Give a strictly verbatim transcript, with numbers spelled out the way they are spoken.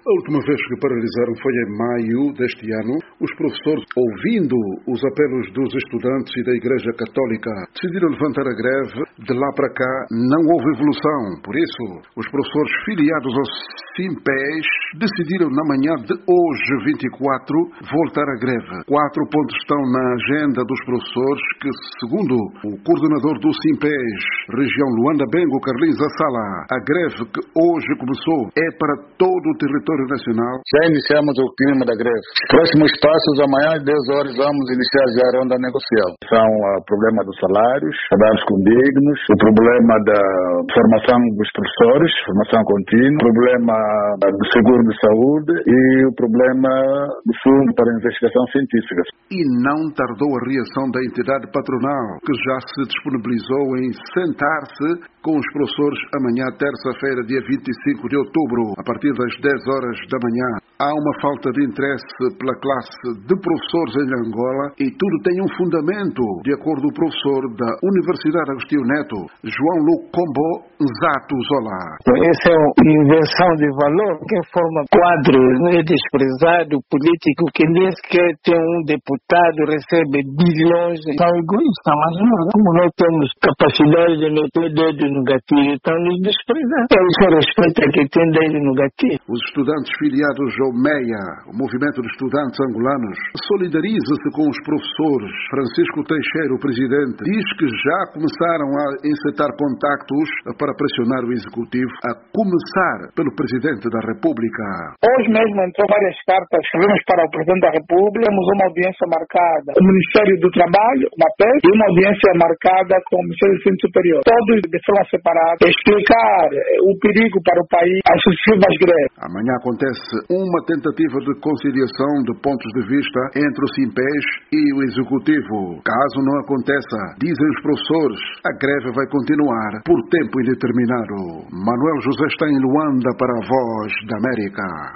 A última vez que paralisaram foi em maio deste ano. Os professores, ouvindo os apelos dos estudantes e da Igreja Católica, decidiram levantar a greve. De lá para cá não houve evolução. Por isso, os professores filiados ao SIMPES decidiram na manhã de hoje, vinte e quatro, voltar à greve. Quatro pontos estão na agenda dos professores que, segundo o coordenador do SIMPES, região Luanda-Bengo, Carlinhos Assala, a greve que hoje começou é para todo o território nacional. Já iniciamos o clima da greve. Próximos passos, amanhã às dez horas vamos iniciar já a ronda negocial. São o problema dos salários, salários condignos, o problema da formação dos professores, formação contínua, o problema do seguro de saúde e o problema do fundo para investigação científica. E não tardou a reação da entidade patronal, que já se disponibilizou em sentar-se com os professores amanhã, terça-feira, dia vinte e cinco de outubro, a partir das dez horas da manhã. Há uma falta de interesse pela classe de professores em Angola e tudo tem um fundamento, de acordo com o professor da Universidade Agostinho Neto, João Lucombo Nzato Zola. Essa é uma inversão de valor que forma quadro é desprezado, político, que nem sequer tem um deputado, recebe bilhões. São egoístas, mas não, como nós temos capacidade de meter dedo no gatilho, estão nos desprezando. É o respeito que tem dedo no gatilho. Os estudantes filiados ao MEIA, o Movimento de Estudantes Angolanos, solidariza-se com os professores. Francisco Teixeira, o presidente, diz que já começaram a encetar contactos para pressionar o Executivo, a começar pelo Presidente da República. Hoje mesmo entrou várias cartas, escrevemos para o Presidente da República, temos uma audiência marcada com o Ministério do Trabalho, na P E S, e uma audiência marcada com o Ministério do Ensino Superior. Todos de forma separada, explicar o perigo para o país, as sucessivas greves. Amanhã acontece uma tentativa de conciliação de pontos de vista entre o SIMPES e o Executivo. Caso não aconteça, dizem os professores, a greve vai continuar por tempo indeterminado. Manuel José está em Luanda para a Voz da América.